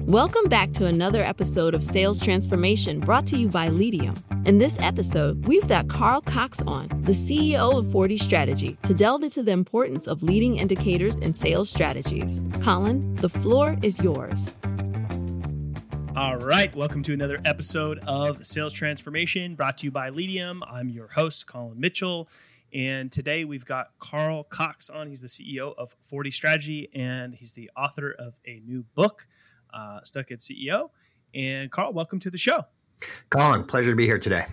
Welcome back to another episode of Sales Transformation brought to you by Leadium. In this episode, we've got Carl Cox on, the CEO of 40 Strategy, to delve into the importance of leading indicators in sales strategies. Colin, the floor is yours. All right, welcome to another episode of Sales Transformation brought to you by Leadium. I'm your host, Colin Mitchell, and today we've got Carl Cox on. He's the CEO of 40 Strategy, and he's the author of a new book, Stuck at CEO. And Carl, welcome to the show. Colin, pleasure to be here today.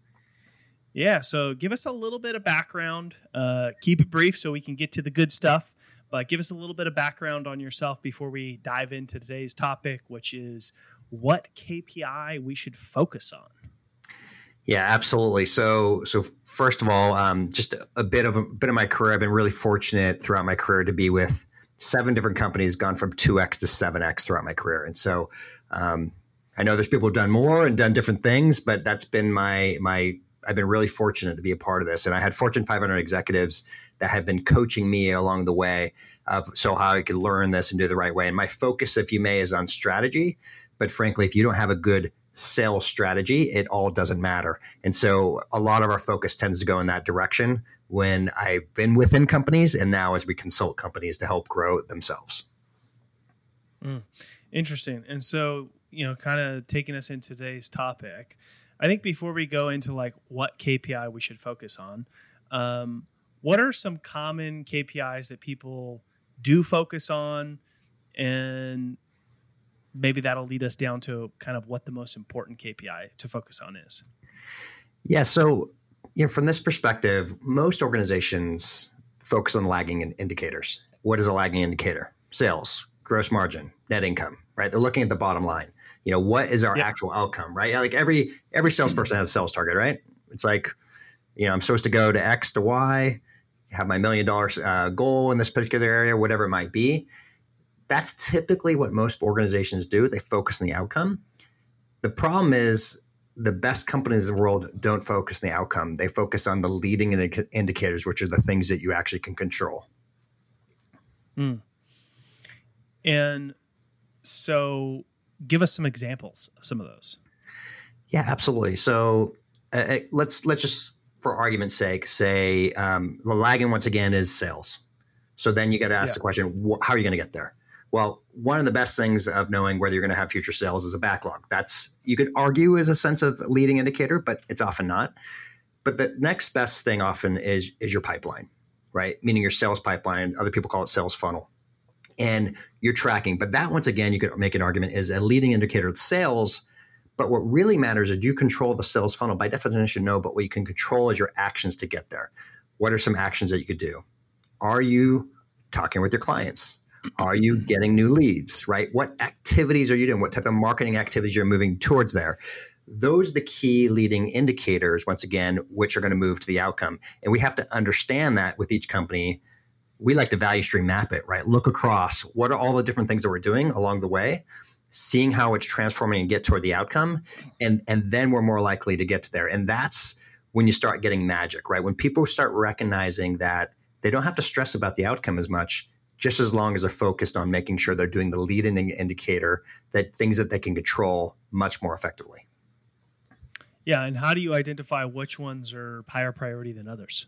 Yeah, so give us a little bit of background. Keep it brief so we can get to the good stuff, but give us a little bit of background on yourself before we dive into today's topic, which is what KPI we should focus on. Yeah, absolutely. So first of all, just a bit of my career. I've been really fortunate throughout my career to be with 7 different companies, gone from 2x to 7x throughout my career. And so I know there's people who've done more and done different things, but that's been I've been really fortunate to be a part of this. And I had Fortune 500 executives that have been coaching me along the way so how I could learn this and do it the right way. And my focus, if you may, is on strategy. But frankly, if you don't have a good sales strategy, it all doesn't matter. And so a lot of our focus tends to go in that direction when I've been within companies and now as we consult companies to help grow themselves. Interesting. And so, kind of taking us into today's topic, I think before we go into like what KPI we should focus on, what are some common KPIs that people do focus on, and maybe that'll lead us down to kind of what the most important KPI to focus on is? Yeah. So, from this perspective, most organizations focus on lagging indicators. What is a lagging indicator? Sales, gross margin, net income, right? They're looking at the bottom line. What is our actual outcome, right? Like every salesperson has a sales target, right? It's like, I'm supposed to go to X to Y, have my $1 million goal in this particular area, whatever it might be. That's typically what most organizations do. They focus on the outcome. The problem is the best companies in the world don't focus on the outcome. They focus on the leading indicators, which are the things that you actually can control. And so give us some examples of some of those. Yeah, absolutely. So let's just, for argument's sake, say the lagging once again is sales. So then you got to ask the question, how are you going to get there? Well, one of the best things of knowing whether you're going to have future sales is a backlog. That's, you could argue, is a sense of leading indicator, but it's often not. But the next best thing often is your pipeline, right? Meaning your sales pipeline. Other people call it sales funnel. And you're tracking. But that, once again, you could make an argument is a leading indicator of sales. But what really matters is you control the sales funnel. By definition, no, but what you can control is your actions to get there. What are some actions that you could do? Are you talking with your clients? Are you getting new leads, right? What activities are you doing? What type of marketing activities you're moving towards there? Those are the key leading indicators, once again, which are going to move to the outcome. And we have to understand that with each company. We like to value stream map it, right? Look across. What are all the different things that we're doing along the way? Seeing how it's transforming and get toward the outcome. And then we're more likely to get to there. And that's when you start getting magic, right? When people start recognizing that they don't have to stress about the outcome as much, just as long as they're focused on making sure they're doing the leading indicator, that things that they can control much more effectively. Yeah. And how do you identify which ones are higher priority than others?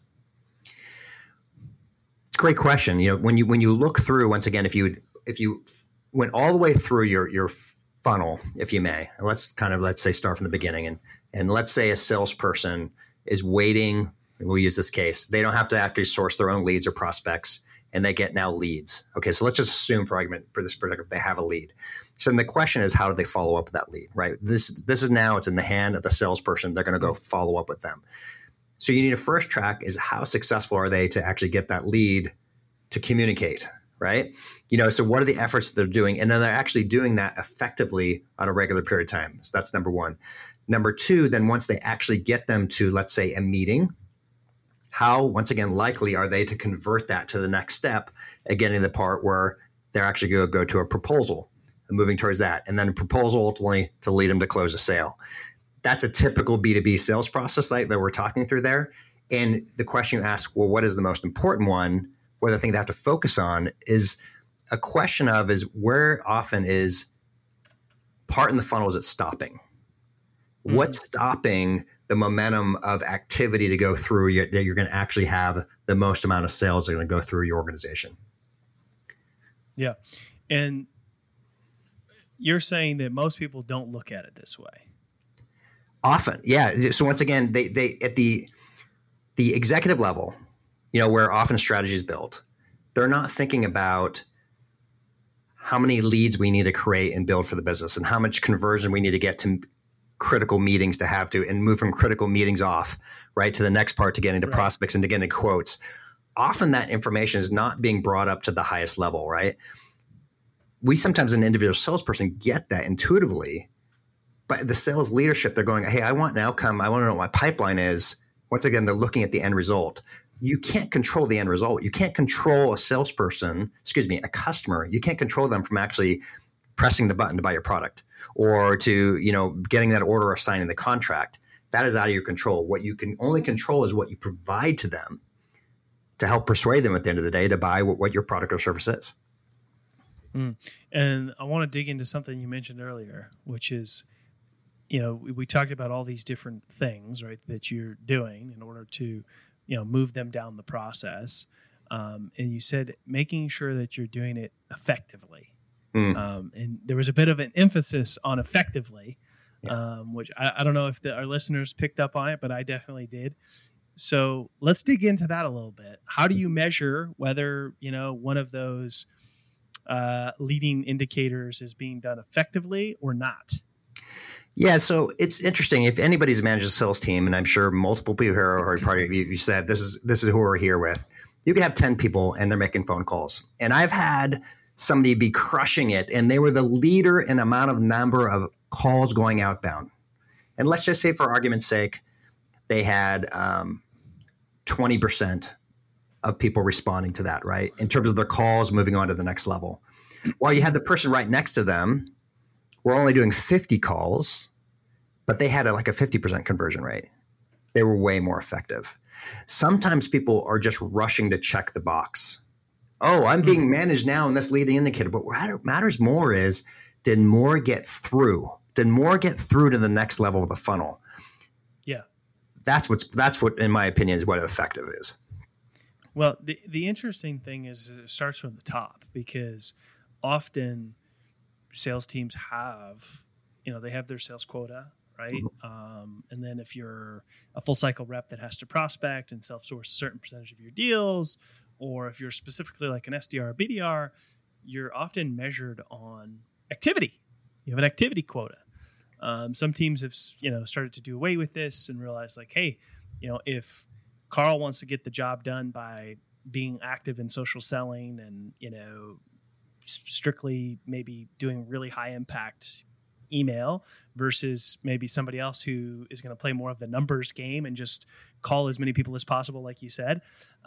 It's a great question. When you look through, once again, if you went all the way through your funnel, if you may, let's say start from the beginning, and let's say a salesperson is waiting, and we'll use this case, they don't have to actually source their own leads or prospects, and they get now leads. Okay, so let's just assume for argument for this perspective, they have a lead. So then the question is, how do they follow up with that lead, right? This is now, it's in the hand of the salesperson. They're going to go follow up with them. So you need to first track is how successful are they to actually get that lead to communicate, right? So what are the efforts that they're doing? And then they're actually doing that effectively on a regular period of time. So that's number one. Number two, then once they actually get them to, let's say, a meeting, how, once again, likely are they to convert that to the next step, again, in the part where they're actually going to go to a proposal and moving towards that, and then a proposal ultimately to lead them to close a sale. That's a typical B2B sales process that we're talking through there. And the question you ask, well, what is the most important one? Or the thing they have to focus on is a question of is where often is part in the funnel is it stopping? What's stopping the momentum of activity to go through that you're going to actually have the most amount of sales that are going to go through your organization? Yeah. And you're saying that most people don't look at it this way. Often. Yeah. So once again, they at the executive level, where often strategy is built, they're not thinking about how many leads we need to create and build for the business and how much conversion we need to get to critical meetings to have to, and move from critical meetings off, right, to the next part, to get into prospects and to get into quotes. Often that information is not being brought up to the highest level, right? We sometimes, an individual salesperson, get that intuitively, but the sales leadership, they're going, hey, I want an outcome. I want to know what my pipeline is. Once again, they're looking at the end result. You can't control the end result. You can't control a a customer. You can't control them from actually pressing the button to buy your product or to, getting that order or signing the contract. That is out of your control. What you can only control is what you provide to them to help persuade them at the end of the day to buy what your product or service is. And I want to dig into something you mentioned earlier, which is, we talked about all these different things, right, that you're doing in order to, move them down the process. And you said making sure that you're doing it effectively. And there was a bit of an emphasis on effectively, which I don't know if our listeners picked up on it, but I definitely did. So let's dig into that a little bit. How do you measure whether, one of those leading indicators is being done effectively or not? Yeah, so it's interesting. If anybody's managed a sales team, and I'm sure multiple people here are part of you said this is who we're here with. You could have 10 people and they're making phone calls. And I've had somebody be crushing it, and they were the leader in number of calls going outbound. And let's just say, for argument's sake, they had 20% of people responding to that, right? In terms of their calls moving on to the next level. While you had the person right next to them, we're only doing 50 calls, but they had a 50% conversion rate. They were way more effective. Sometimes people are just rushing to check the box. Oh, I'm being managed now in this leading indicator. But what matters more is, did more get through? Did more get through to the next level of the funnel? Yeah. That's what, in my opinion, is what effective is. Well, the interesting thing is it starts from the top, because often sales teams have, they have their sales quota, right? Mm-hmm. And then if you're a full cycle rep that has to prospect and self-source a certain percentage of your deals, or if you're specifically like an SDR or BDR, you're often measured on activity. You have an activity quota. Some teams have, started to do away with this and realize, hey, if Carl wants to get the job done by being active in social selling and, strictly maybe doing really high impact email versus maybe somebody else who is going to play more of the numbers game and just call as many people as possible, like you said.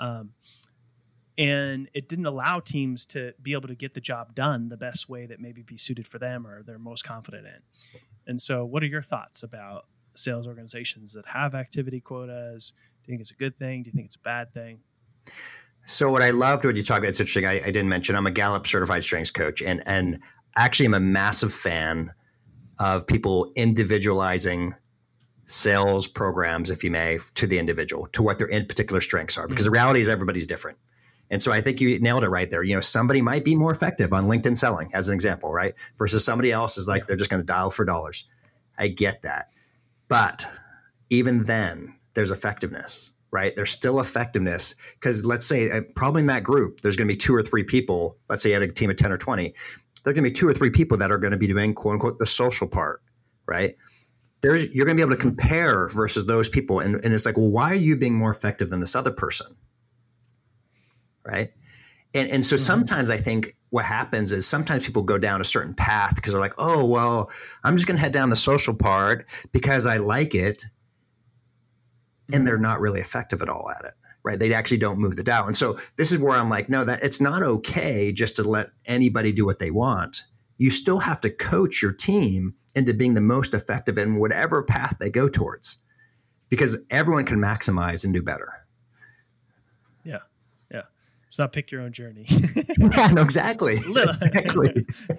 And it didn't allow teams to be able to get the job done the best way that maybe be suited for them or they're most confident in. And so what are your thoughts about sales organizations that have activity quotas? Do you think it's a good thing? Do you think it's a bad thing? So what I loved what you talked about, it's interesting. I didn't mention I'm a Gallup certified strengths coach, and actually I'm a massive fan of people individualizing sales programs, if you may, to the individual, to what their in particular strengths are, because the reality is everybody's different. And so I think you nailed it right there. Somebody might be more effective on LinkedIn selling, as an example, right? Versus somebody else is they're just going to dial for dollars. I get that. But even then, there's effectiveness, right? There's still effectiveness, because let's say probably in that group, there's going to be 2 or 3 people. Let's say you had a team of 10 or 20. There are going to be 2 or 3 people that are going to be doing, quote unquote, the social part, right? You're going to be able to compare versus those people. And it's well, why are you being more effective than this other person? Right. And so sometimes I think what happens is sometimes people go down a certain path because they're oh, well, I'm just going to head down the social part because I like it. And they're not really effective at all at it. Right. They actually don't move the dial. And so this is where I'm no, that it's not okay just to let anybody do what they want. You still have to coach your team into being the most effective in whatever path they go towards, because everyone can maximize and do better. Yeah. Yeah. It's not pick your own journey. Yeah, no, exactly. Exactly.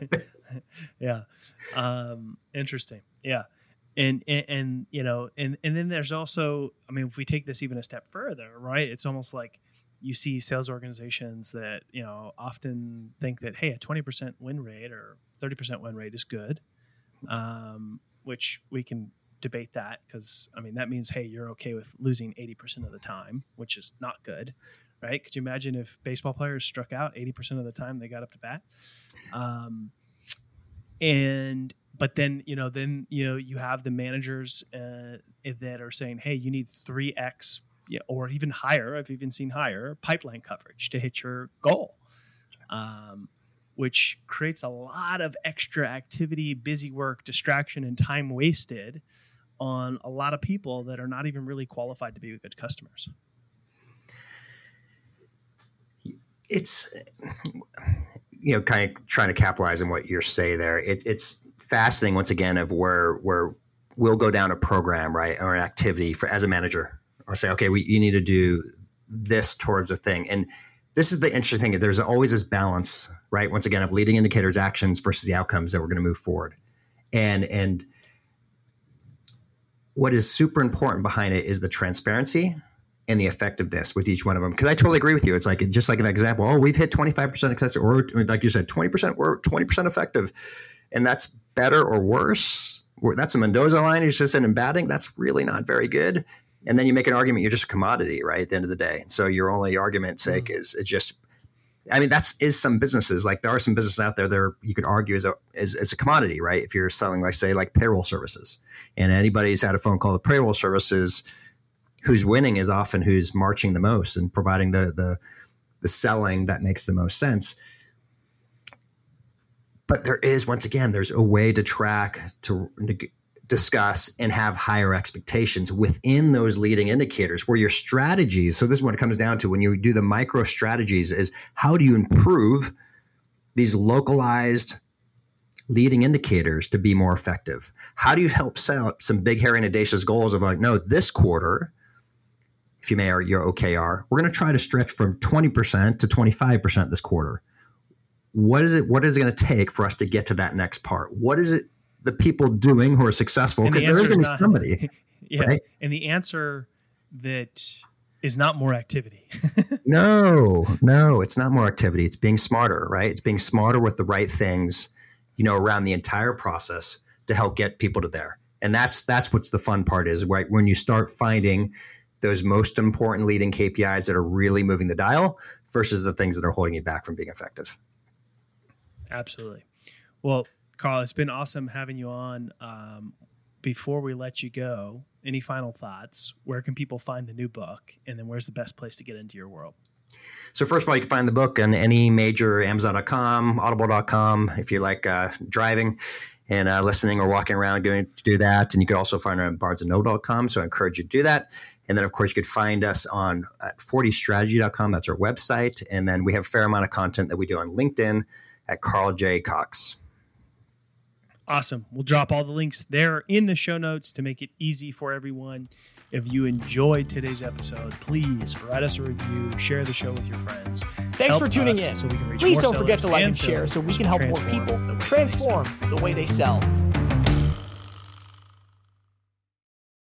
Yeah. Interesting. Yeah. And then there's also, I mean, if we take this even a step further, right, it's almost like you see sales organizations that, often think that, hey, a 20% win rate or 30% win rate is good, which we can debate that because, I mean, that means, hey, you're okay with losing 80% of the time, which is not good, right? Could you imagine if baseball players struck out 80% of the time they got up to bat? But then you have the managers that are saying, hey, you need 3x or even higher. I've even seen higher pipeline coverage to hit your goal, which creates a lot of extra activity, busy work, distraction, and time wasted on a lot of people that are not even really qualified to be good customers. It's, kind of trying to capitalize on what you're saying there. It's fascinating once again of where we'll go down a program, right, or an activity as a manager, or say, okay, you need to do this towards a thing. And this is the interesting thing. There's always this balance, right, once again, of leading indicators, actions versus the outcomes that we're going to move forward. And what is super important behind it is the transparency and the effectiveness with each one of them. Because I totally agree with you. It's like, just like an example, we've hit 25% success, or like you said, 20%, we're 20% effective. And that's better or worse. That's a Mendoza line. He's just in batting. That's really not very good. And then you make an argument, you're just a commodity, right, at the end of the day. And so your only argument's sake is just, I mean, is some businesses, like there are some businesses out there you could argue is a commodity, right? If you're selling, like payroll services, and anybody's had a phone call to payroll services, who's winning is often who's marching the most and providing the selling that makes the most sense. But there's a way to track, to discuss, and have higher expectations within those leading indicators where your strategies. So this is what it comes down to when you do the micro strategies, is how do you improve these localized leading indicators to be more effective? How do you help set up some big, hairy, and audacious goals of like, no, this quarter, if you may, or your OKR, we're going to try to stretch from 20% to 25% this quarter. What is it going to take for us to get to that next part? What is it the people doing who are successful? Because there is going to be somebody. Yeah. Right? And the answer that is not more activity. No, it's not more activity. It's being smarter, right? It's being smarter with the right things, around the entire process to help get people to there. And that's what's the fun part is, right? When you start finding those most important leading KPIs that are really moving the dial versus the things that are holding you back from being effective. Absolutely. Well, Carl, it's been awesome having you on. Before we let you go, any final thoughts? Where can people find the new book? And then where's the best place to get into your world? So first of all, you can find the book on any major Amazon.com, Audible.com, if you like driving and listening or walking around do that. And you can also find it on BarnesandNoble.com. So I encourage you to do that. And then, of course, you could find us at 40strategy.com. That's our website. And then we have a fair amount of content that we do on LinkedIn at Carl J. Cox. Awesome. We'll drop all the links there in the show notes to make it easy for everyone. If you enjoyed today's episode, please write us a review, share the show with your friends. Thanks for tuning in. So we can reach Please more don't forget to like and sellers share so we can help more people transform the way they sell.